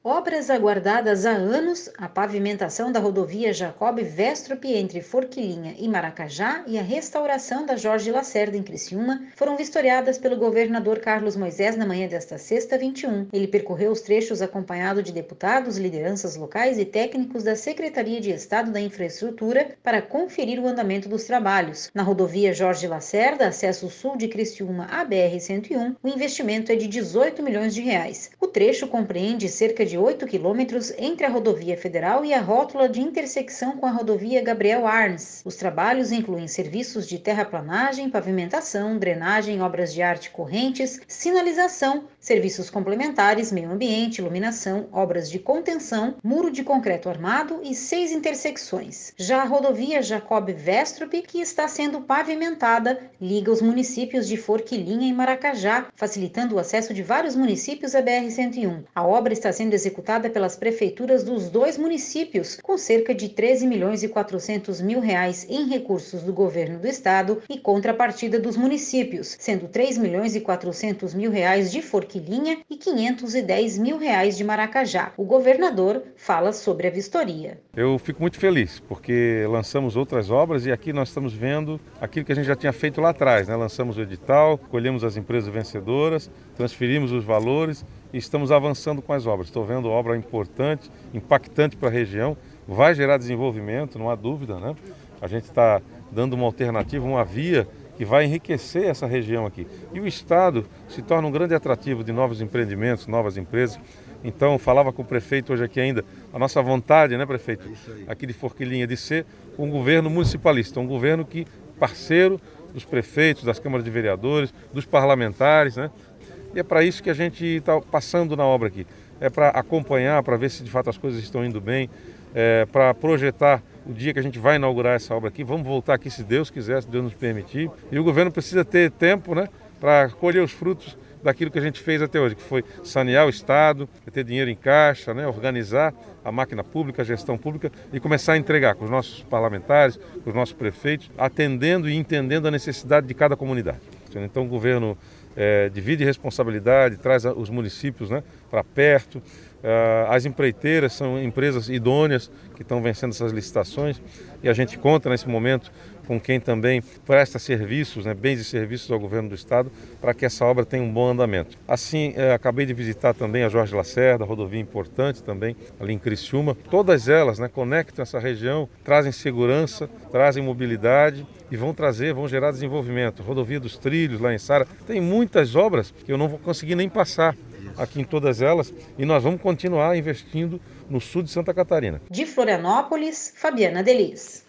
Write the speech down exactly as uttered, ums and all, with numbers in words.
Obras aguardadas há anos, a pavimentação da rodovia Jacob Westrup entre Forquilinha e Maracajá e a restauração da Jorge Lacerda em Criciúma foram vistoriadas pelo governador Carlos Moisés na manhã desta sexta, vinte e um. Ele percorreu os trechos acompanhado de deputados, lideranças locais e técnicos da Secretaria de Estado da Infraestrutura para conferir o andamento dos trabalhos. Na rodovia Jorge Lacerda, acesso sul de Criciúma à B R cento e um, o investimento é de dezoito milhões de reais. O trecho compreende cerca de de oito quilômetros entre a rodovia federal e a rótula de intersecção com a rodovia Gabriel Arnes. Os trabalhos incluem serviços de terraplanagem, pavimentação, drenagem, obras de arte correntes, sinalização, serviços complementares, meio ambiente, iluminação, obras de contenção, muro de concreto armado e seis intersecções. Já a rodovia Jacob Westrup, que está sendo pavimentada, liga os municípios de Forquilinha e Maracajá, facilitando o acesso de vários municípios à B R cento e um. A obra está sendo executada pelas prefeituras dos dois municípios, com cerca de treze milhões e quatrocentos mil reais em recursos do governo do estado e contrapartida dos municípios, sendo três milhões e quatrocentos mil reais de Forquilinha e quinhentos e dez mil reais de Maracajá. O governador fala sobre a vistoria. Eu fico muito feliz, porque lançamos outras obras e aqui nós estamos vendo aquilo que a gente já tinha feito lá atrás, né? Lançamos o edital, colhemos as empresas vencedoras, transferimos os valores e estamos avançando com as obras. Estou vendo obra importante, impactante para a região, vai gerar desenvolvimento, não há dúvida, né? A gente está dando uma alternativa, uma via que vai enriquecer essa região aqui. E o Estado se torna um grande atrativo de novos empreendimentos, novas empresas. Então, falava com o prefeito hoje aqui ainda, a nossa vontade, né, prefeito, aqui de Forquilinha, de ser um governo municipalista, um governo que parceiro dos prefeitos, das câmaras de vereadores, dos parlamentares, né? E é para isso que a gente está passando na obra aqui. É para acompanhar, para ver se de fato as coisas estão indo bem, é, para projetar o dia que a gente vai inaugurar essa obra aqui. Vamos voltar aqui se Deus quiser, se Deus nos permitir. E o governo precisa ter tempo, né, para colher os frutos daquilo que a gente fez até hoje, que foi sanear o Estado, ter dinheiro em caixa, né, organizar a máquina pública, a gestão pública e começar a entregar com os nossos parlamentares, com os nossos prefeitos, atendendo e entendendo a necessidade de cada comunidade. Então o governo é, divide responsabilidade, traz os municípios, né, para perto. As empreiteiras são empresas idôneas que estão vencendo essas licitações e a gente conta nesse momento com quem também presta serviços, né, bens e serviços ao governo do estado para que essa obra tenha um bom andamento. Assim, eh, acabei de visitar também a Jorge Lacerda, rodovia importante também ali em Criciúma. Todas elas, né, conectam essa região, trazem segurança, trazem mobilidade e vão trazer, vão gerar desenvolvimento. Rodovia dos Trilhos lá em Sara, tem muitas obras que eu não vou conseguir nem passar aqui em todas elas e nós vamos continuar investindo no sul de Santa Catarina. De Florianópolis, Fabiana Delis.